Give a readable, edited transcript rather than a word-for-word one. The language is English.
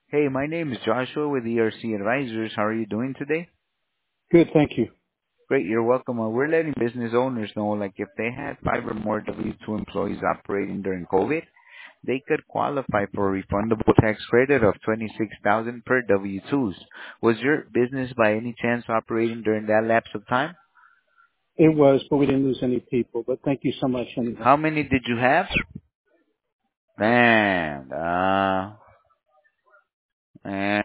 Hey, my name is Joshua with ERC Advisors. How are you doing today? Good, thank you. Great, you're welcome. We're letting business owners know, like, if they had 5 or more W-2 employees operating during COVID, they could qualify for a refundable tax credit of $26,000 per W-2s. Was your business by any chance operating during that lapse of time? It was, but we didn't lose any people. But thank you so much anyway. How many did you have? Man, man.